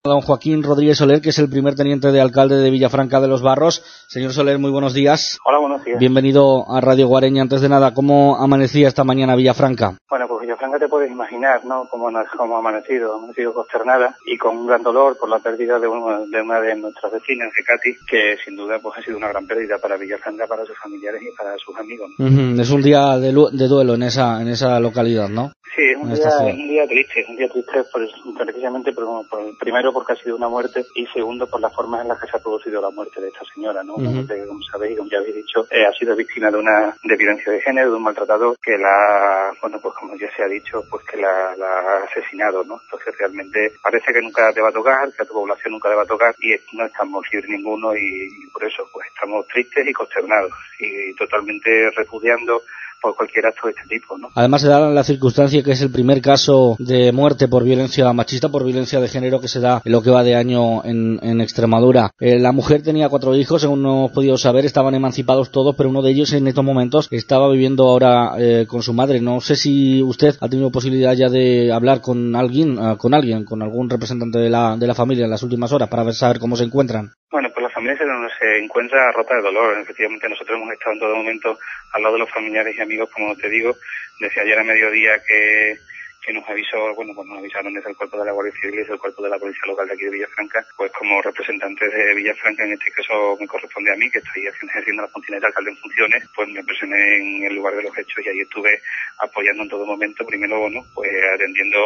Don Joaquín Rodríguez Soler, que es el primer teniente de alcalde de Villafranca de los Barros. Señor Soler, muy buenos días. Hola, buenos días. Bienvenido a Radio Guareña. Antes de nada, ¿cómo amanecía esta mañana Villafranca? Bueno, pues Villafranca te puedes imaginar, ¿no?, cómo ha amanecido consternada y con un gran dolor por la pérdida de una de nuestras vecinas, de Katy, que sin duda pues ha sido una gran pérdida para Villafranca, para sus familiares y para sus amigos, ¿no? Es un día de duelo en esa localidad, ¿no? Sí, es un día triste, precisamente primero porque ha sido una muerte y segundo por las formas en las que se ha producido la muerte de esta señora, ¿no? Como sabéis, como ya habéis dicho, ha sido víctima de violencia de género, de un maltratador que como ya se ha dicho, pues que la ha asesinado, ¿no? Entonces realmente parece que nunca te va a tocar, que a tu población nunca te va a tocar y no estamos libres ninguno y por eso pues estamos tristes y consternados y totalmente repudiando por cualquier acto de este tipo, ¿no? Además se da la circunstancia que es el primer caso de muerte por violencia machista, por violencia de género que se da en lo que va de año en Extremadura. La mujer tenía 4 hijos, según hemos podido saber, estaban emancipados todos, pero uno de ellos en estos momentos estaba viviendo ahora con su madre. No sé si usted ha tenido posibilidad ya de hablar con algún representante de la familia en las últimas horas para saber cómo se encuentran. Bueno, pues la familia se encuentra rota de dolor. Efectivamente, nosotros hemos estado en todo momento al lado de los familiares y amigos, como te digo, desde ayer a mediodía que nos avisaron desde el cuerpo de la Guardia Civil y desde el cuerpo de la Policía Local de aquí de Villafranca, pues como representantes de Villafranca, en este caso me corresponde a mí, que estoy ejerciendo la función de alcalde en funciones, pues me presioné en el lugar de los hechos y ahí estuve apoyando en todo momento, primero, pues atendiendo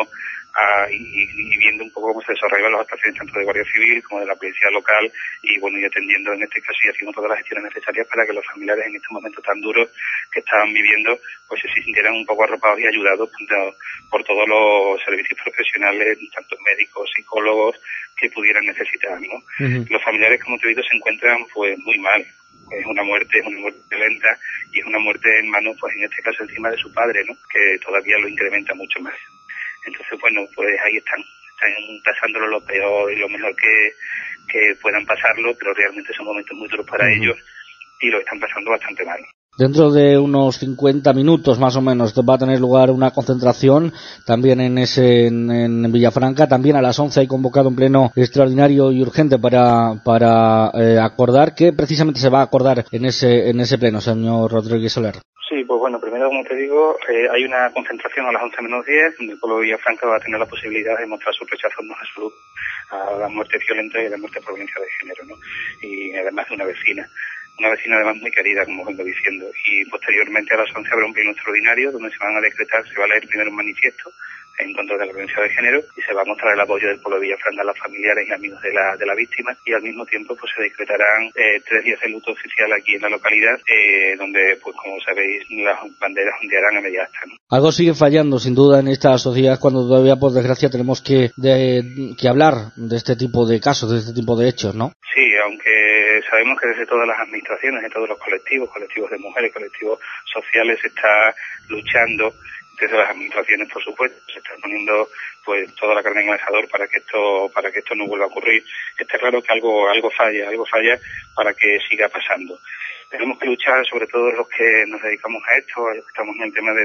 y viendo un poco cómo se desarrollaban las actuaciones tanto de Guardia Civil como de la Policía Local y atendiendo en este caso y haciendo todas las gestiones necesarias para que los familiares en estos momentos tan duros que estaban viviendo pues se sintieran un poco arropados y ayudados por todos los servicios profesionales, tanto médicos, psicólogos, que pudieran necesitar, ¿no? Los familiares, como te digo, se encuentran pues muy mal. Es una muerte violenta y es una muerte en manos, pues en este caso encima de su padre, ¿no?, que todavía lo incrementa mucho más. Entonces, pues ahí están pasándolo lo peor y lo mejor que puedan pasarlo, pero realmente son momentos muy duros para ellos y lo están pasando bastante mal. Dentro de unos 50 minutos más o menos va a tener lugar una concentración también en Villafranca. También a las 11 hay convocado un pleno extraordinario y urgente para acordar. ¿Qué precisamente se va a acordar en ese pleno, señor Rodríguez Soler? Sí, pues bueno, primero, como te digo, hay una concentración a las 11 menos 10, donde el pueblo de Villafranca va a tener la posibilidad de mostrar su rechazo más absoluto a la muerte violenta y a la muerte por violencia de género, ¿no? Y además de una vecina además muy querida, como vengo diciendo. Y posteriormente a las 11 habrá un pleno extraordinario donde se va a leer primero un manifiesto en contra de la violencia de género y se va a mostrar el apoyo del pueblo de Villafranca a los familiares y amigos de la víctima y al mismo tiempo pues se decretarán 3 días de luto oficial aquí en la localidad donde pues como sabéis las banderas ondearán a media asta, ¿no? Algo sigue fallando sin duda en esta sociedad cuando todavía por desgracia tenemos que hablar de este tipo de casos, de este tipo de hechos, ¿no? Sí, aunque sabemos que desde todas las administraciones, de todos los colectivos de mujeres, colectivos sociales se está luchando. Desde las administraciones, por supuesto, se está poniendo pues toda la carne en el asador para que esto no vuelva a ocurrir. Está claro que algo falla para que siga pasando. Tenemos que luchar, sobre todo los que nos dedicamos a esto, los que estamos en el tema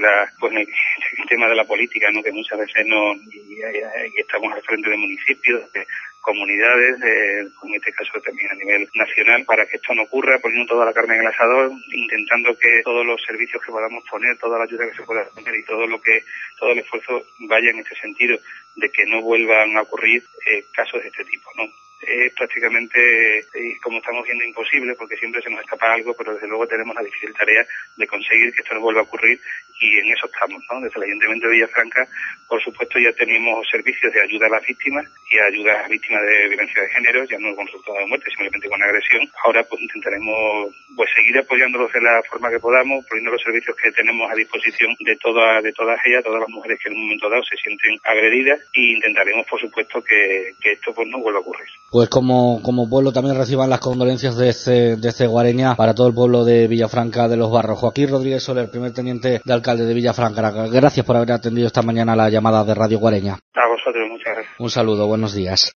de la política, ¿no?, que muchas veces y estamos al frente de municipios, de comunidades, en este caso también a nivel nacional, para que esto no ocurra, poniendo toda la carne en el asador, intentando que todos los servicios que podamos poner, toda la ayuda que se pueda poner y todo el esfuerzo vaya en este sentido de que no vuelvan a ocurrir casos de este tipo, ¿no? Es prácticamente, como estamos viendo, imposible porque siempre se nos escapa algo, pero desde luego tenemos la difícil tarea de conseguir que esto no vuelva a ocurrir y en eso estamos, ¿no? Desde el Ayuntamiento de Villafranca, por supuesto, ya tenemos servicios de ayuda a las víctimas y ayuda a las víctimas de violencia de género, ya no con resultado de muerte, simplemente con agresión. Ahora pues intentaremos seguir apoyándolos de la forma que podamos, poniendo los servicios que tenemos a disposición de todas ellas, todas las mujeres que en un momento dado se sienten agredidas, y intentaremos, por supuesto, que esto pues no vuelva a ocurrir. Pues como pueblo también reciban las condolencias de Guareña para todo el pueblo de Villafranca de los Barros. Joaquín Rodríguez Soler, primer teniente de alcalde de Villafranca, gracias por haber atendido esta mañana la llamada de Radio Guareña. A vosotros, muchas gracias. Un saludo, buenos días.